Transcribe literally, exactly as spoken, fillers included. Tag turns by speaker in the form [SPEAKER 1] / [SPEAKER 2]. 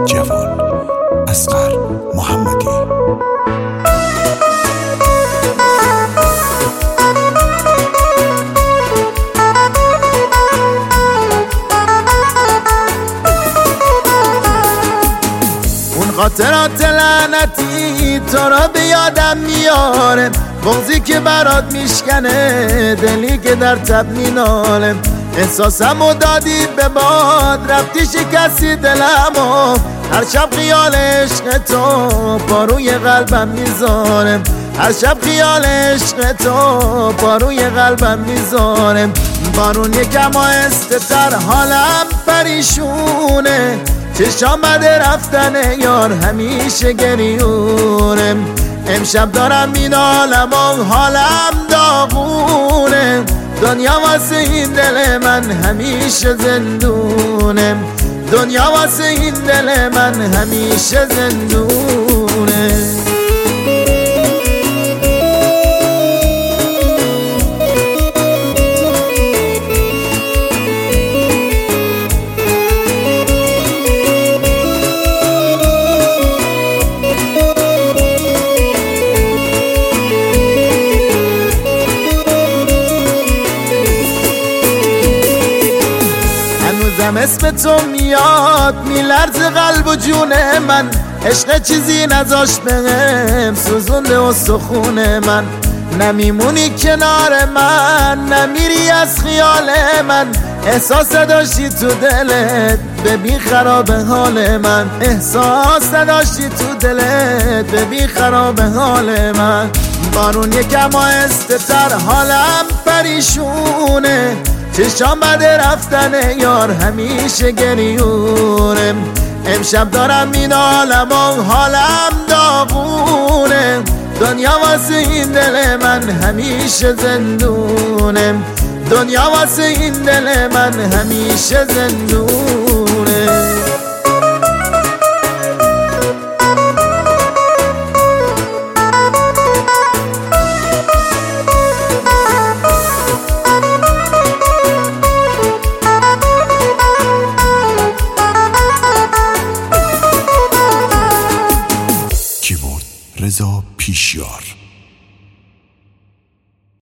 [SPEAKER 1] جوان اصغر محمدی.
[SPEAKER 2] اون خاطرات لعنتی تو را به یادم میاره، بغضی که برات میشکنه، دلی که در تب میناله. احساسمو دادی به باد، رفتی شکستی دلمو، هر شب خیال عشق تو پاروی قلبم میذاره، هر شب خیال عشق تو پاروی قلبم میذاره. بارون یکم آهسته تر، حالم پریشونه، چشام بده رفتن یار همیشه گریونه. امشب دارم مینالم و حالم داغونه، دنیا واسه این دل من همیشه زندونه، دنیا واسه این دل من همیشه زندونه. هنوزم اسم تو میاد، میلرزه قلب و جون من، عشق چیزی نذاش بهم سوزونده استخون من. نمیمونی کنار من، نمیری از خیال من، احساس داشتی تو دلت ببین خراب حال من، احساس داشتی تو دلت ببین خراب حال من. بارون یکم آهسته تر، حالم پریشونه، چشام بده رفتن یار همیشه گریونه. امشب دارم مینالم و حالم داغونه، دنیا واسه این دل من همیشه زندونه، دنیا واسه این دل من همیشه زندونه.
[SPEAKER 1] رضا پیشیار.